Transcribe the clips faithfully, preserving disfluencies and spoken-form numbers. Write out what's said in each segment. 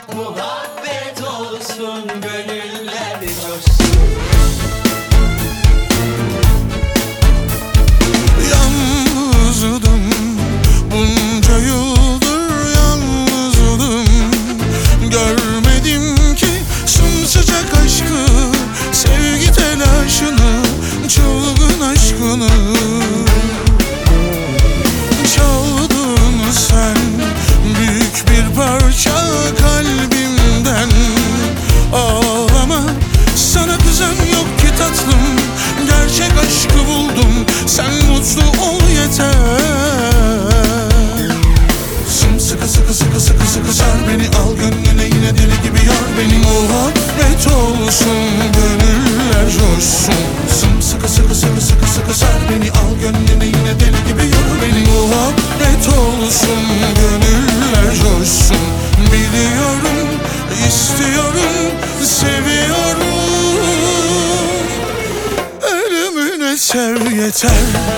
Muhabbet olsun, gönüller coşsun. Yalnızdım, bunca yıldır yalnızdım. Görmedim ki sımsıcak aşkı, sevgi telaşını, çılgın aşkını. Çaldın sen büyük bir parça kalbimden. Ağlama, sana kızan yok ki tatlım. Gerçek aşkı buldum, sen mutlu ol yeter. Sımsıkı sıkı sıkı sıkı sıkı sar beni, al gönlüne yine deli gibi yar beni. Muhabbet olsun, gönüller coşsun. Sımsıkı sıkı sıkı sıkı sıkı sar beni, al gönlüne yine deli gibi yar beni. Muhabbet olsun, gönüller coşsun. Biliyorum, istiyorum, seviyorum. Ölümüne sev yeter.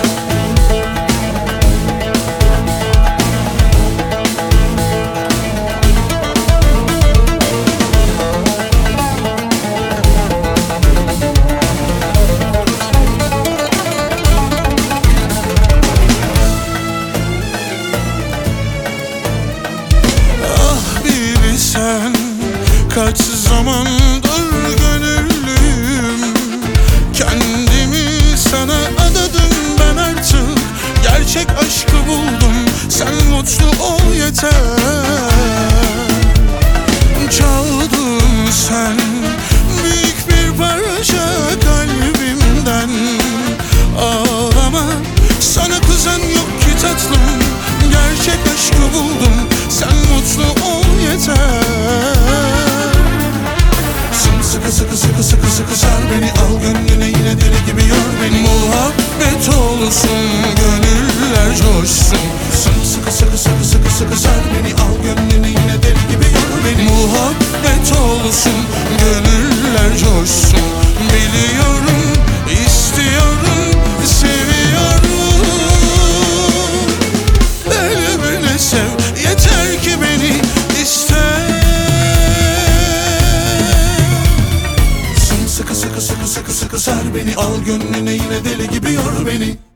Ah bilsen kaç zamandır gönüllüyüm, kendimi sana adadım ben artık. Gerçek aşkı buldum, sen mutlu ol yeter. Çaldın sen büyük bir parça kalbimden. Ağlama, sana kızan yok ki tatlım. Gerçek aşkı buldum, sen mutlu ol yeter. Sımsıkı sıkı sıkı sıkı sıkı sar beni, al gönlüne yine deli gibi yor beni. Muhabbet olsun, gönüller coşsun. Sımsıkı sıkı sıkı sıkı sıkı sar beni, al gönlüne yine deli gibi yor beni. Muhabbet olsun, gönüller coşsun. Biliyorum, istiyorum, seviyorum. Ölümüne sev yeter ki beni iste. Sımsıkı sıkı sıkı sıkı sıkı sar beni, al gönlüne yine deli gibi yor beni.